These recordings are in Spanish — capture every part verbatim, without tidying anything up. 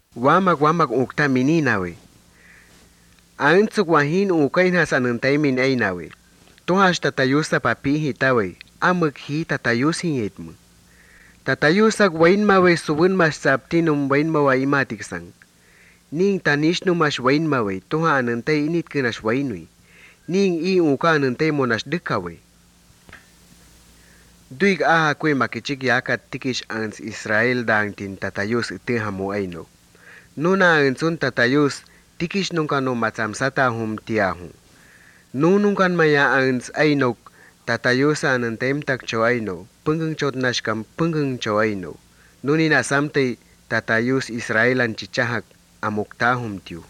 Wamak wamak ukta mininawe. Antsuk wahin ukain hasanantay min ay nawe. Tuhas tatayus sa papihi tawe. Amag hi tatayus hingit mo. Tatayusak wain mawe subun mas saptinum wain mawa imatiksang. Ning tanish no mas wain mawe. Tuha anantay init kenas wainwi. Ning i uka anantay mo nas dekawe. Duig aha kwe makichik yakat tikish ans Israel dang tin tatayus iti hamu ayno. Nuna ansun tatayus tikish nungkan no matsamsata hum tiyahu. Nunungkan maya ans aynok tatayus anantem tak cho ayno. Pengeng chot nashkam pengeng cho ayno. Nuni nasamte tatayus Israelan chichahak amuktahum tiu.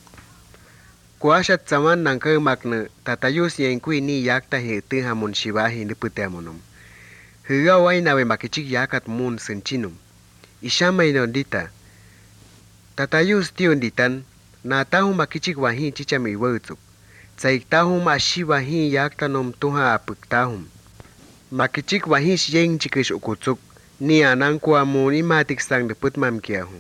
Kuashat saman nang kemakna tatayus yang kui ni yakta he iti hamun shibahi niputamunum. Higaway nawe makichik yakat mun senchinum. Ishamay no dita. Tatayus tion ditan, na tahu makichik wahin chicham iwutsuk. Tsaik tahu mashi wahin yakta nom tuha apik tahum. Makichik wahin siyeng chikish ukutsuk, ni anang kwa mun imatik sang deput mam kiahu.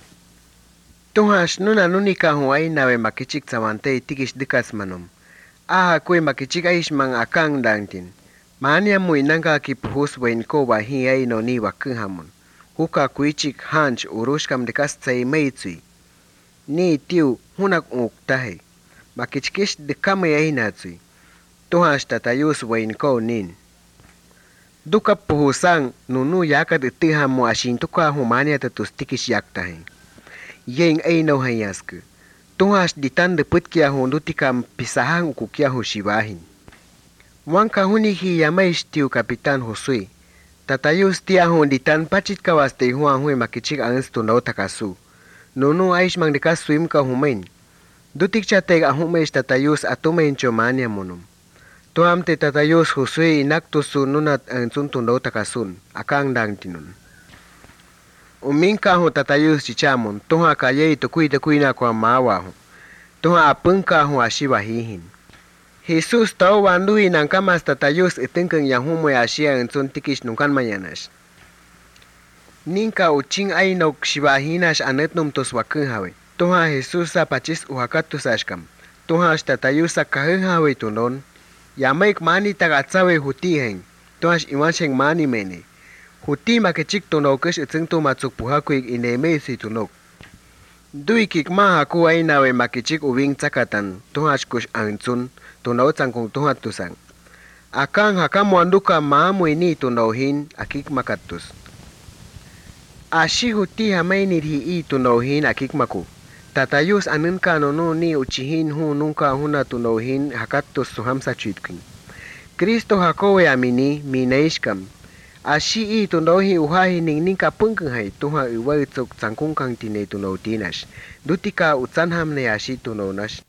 Tuhas nuna nunika huay nawe makichik samante tikish dikas manom. Aha kwe makichik aish mang akang dangtin. Mania mu inangka kipuhus wain ko wahi ay no ni wakeng hamon. Huka kuichik hanch urushkam dekas tsay meitsui. Ni tiu hunak uktahe. Makichkish dekame ay natsui. Tuhas tatayus wain ko nin. Duka puhusang nunu yakat itiha mu ashintuka humania tatus tikish yaktahe. Yeng ay no hayaske. Tuhas ditan deput kia hundutikam pisahang ukukia hushibahin. Wangka huni hi yamais tiu kapitan Josue. Tatayus tia hunditan pachit kawaste huang hui makichik ans tundaw takasu. Nunu aish mang dekas swim ka humain. Dutik chateg ahumais tatayus atumain chomania monum. Tuam te tatayus Josue inaktusu nunat ansun tundaw takasun. Akang dang tinun. Uminka hu tatayus chichamon. Tuha kayay tukui tukui na kwa maawahu. Tuha apengka hu ashibahihin. Jesus tau wanduhi nangkamas tatayus itengkeng yahumo asia ensun tikish nungkan mayanas. Ninka uching ay nok shibahinas anetnum tos wakeng hawe. Tuha Jesus sa pachis uhakatus ashkam. Tuha tatayus sa kaheng hawe tunon. Yamaik mani tagatsawe huti heng. Tuha iwansheng mani mene. Huti makechik tunokesh iteng tu matsuk puhakuik ineme si tunok. Dui kikma haku ay nawe makichik uwing tsakatan. Tuha kush ansun. Tunaw tangkong tuhat tusang. Akang hakam wanduka maamu ini tunawhin akik makatus. Ashi huti hamay nirhi tunawhin akik maku. Tatayus anin ka nono ni uchihin hu nunka huna tunawhin hakatus suham sa chitkin. Kristo hakowe amini minaishkam. Ashi i tunawhi uhahi ning ninka pengkenghay tuha iwa itzok tangkong kang tine tunaw tinas. Dutika utsanham ne ashi tunawnas.